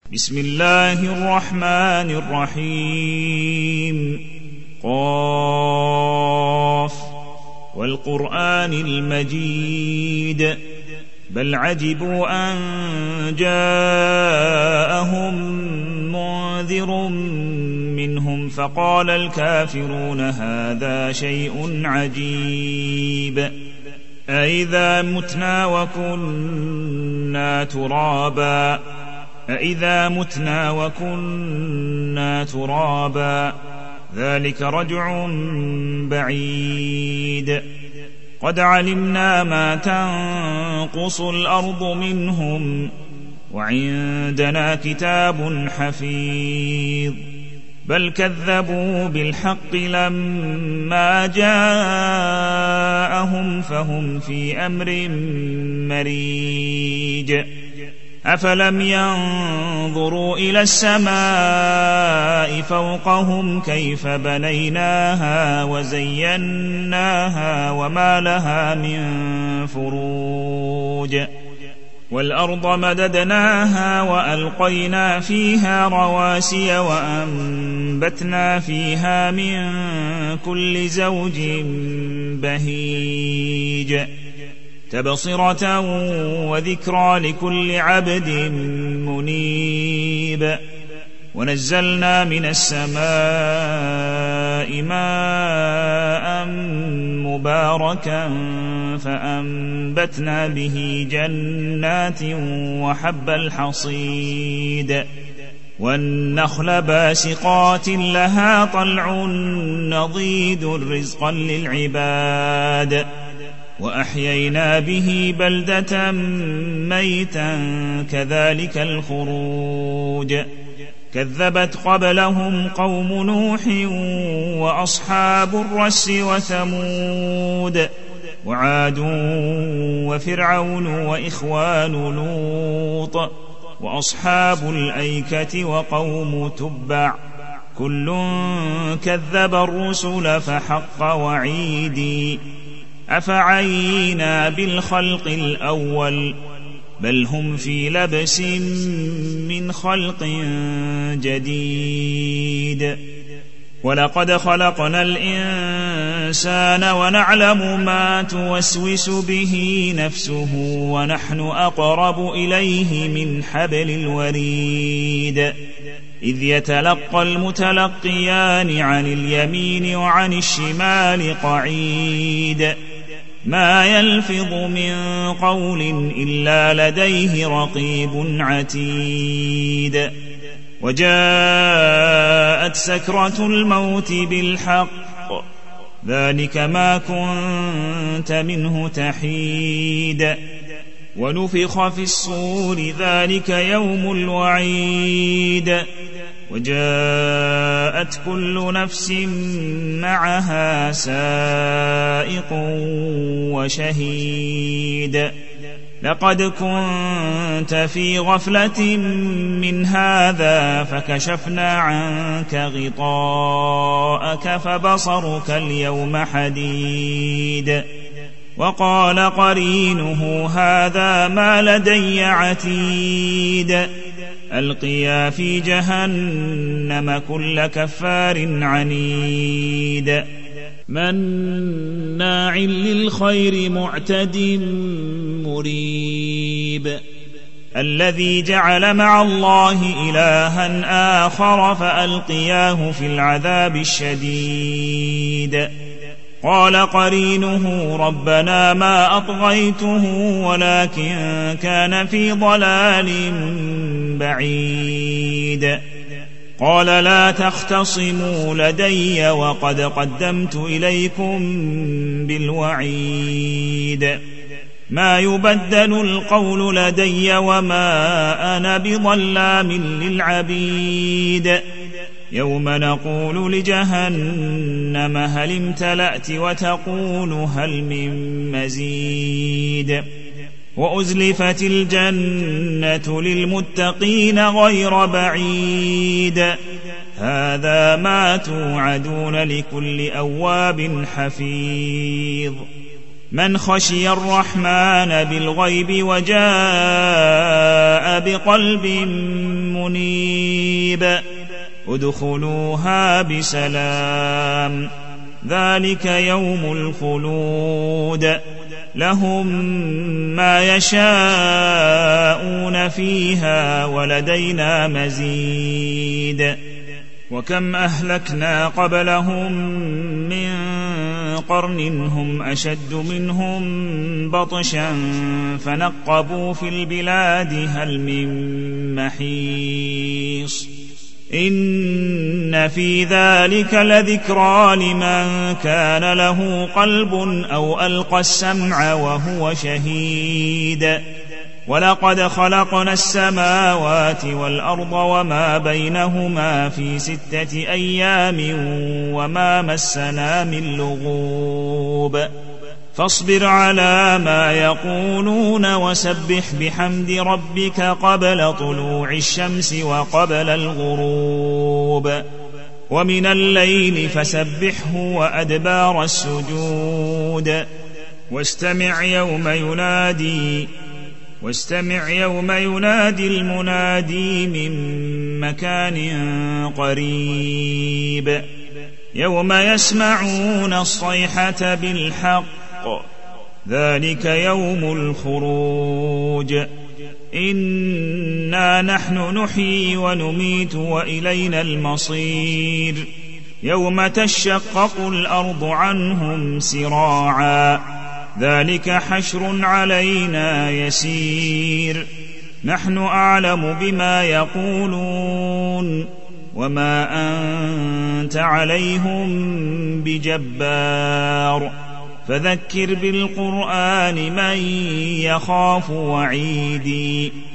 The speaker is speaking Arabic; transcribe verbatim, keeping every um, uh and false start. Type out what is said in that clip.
بسم الله الرحمن الرحيم. قاف والقرآن المجيد بل عجبوا أن جاءهم منذر منهم فقال الكافرون هذا شيء عجيب أإذا متنا وكنا ترابا أإذا متنا وكنا ترابا ذلك رجع بعيد قد علمنا ما تنقص الأرض منهم وعندنا كتاب حفيظ بل كذبوا بالحق لما جاءهم فهم في أمر مريج أفلم ينظروا إلى السماء فوقهم كيف بنيناها وزيناها وما لها من فروج والأرض مددناها وألقينا فيها رواسي وأنبتنا فيها من كل زوج بهيج تبصرة وذكرى لكل عبد منيب ونزلنا من السماء ماء مباركا فأنبتنا به جنات وحب الحصيد والنخل باسقات لها طلع نضيد رزقا للعباد وأحيينا به بلدة ميتا كذلك الخروج كذبت قبلهم قوم نوح وأصحاب الرس وثمود وعاد وفرعون وإخوان لوط وأصحاب الأيكة وقوم تبع كل كذب الرسل فحق وعيدي أفعينا بالخلق الأول بل هم في لبس من خلق جديد ولقد خلقنا الإنسان ونعلم ما توسوس به نفسه ونحن أقرب إليه من حبل الوريد إذ يتلقى المتلقيان عن اليمين وعن الشمال قعيد ما يلفظ من قول إلا لديه رقيب عتيد وجاءت سكرة الموت بالحق ذلك ما كنت منه تحيد ونفخ في الصور ذلك يوم الوعيد وجاءت كل نفس معها سائق وشهيد لقد كنت في غفلة من هذا فكشفنا عنك غطاءك فبصرك اليوم حديد وقال قرينه هذا ما لدي عتيد ألقيا في جهنم كل كفار عنيد مناع للخير معتد مريب الذي جعل مع الله إلها آخر فألقياه في العذاب الشديد قال قرينه ربنا ما أطغيته ولكن كان في ضلال بعيد قال لا تختصموا لدي وقد قدمت إليكم بالوعيد ما يبدل القول لدي وما أنا بظلام للعبيد يوم نقول لجهنم هل امتلأت وتقول هل من مزيد وأزلفت الجنة للمتقين غير بعيد هذا ما توعدون لكل أواب حفيظ من خشي الرحمن بالغيب وجاء بقلب منيب ادخلوها بسلام ذلك يوم الخلود لهم ما يشاءون فيها ولدينا مزيد وكم أهلكنا قبلهم من قرن هم أشد منهم بطشا فنقبوا في البلاد هل من محيص إن في ذلك لذكرى لمن كان له قلب أو ألقى السمع وهو شهيد ولقد خلقنا السماوات والأرض وما بينهما في ستة أيام وما مسنا من لغوب فاصبر على ما يقولون وسبح بحمد ربك قبل طلوع الشمس وقبل الغروب ومن الليل فسبحه وأدبار السجود واستمع يوم ينادي واستمع يوم ينادي المنادي من مكان قريب يوم يسمعون الصيحة بالحق ذلك يوم الخروج إنا نحن نحيي ونميت وإلينا المصير يوم تشقق الأرض عنهم سراعا ذلك حشر علينا يسير نحن أعلم بما يقولون وما أنت عليهم بجبار فذكر بالقرآن من يخاف وعيدي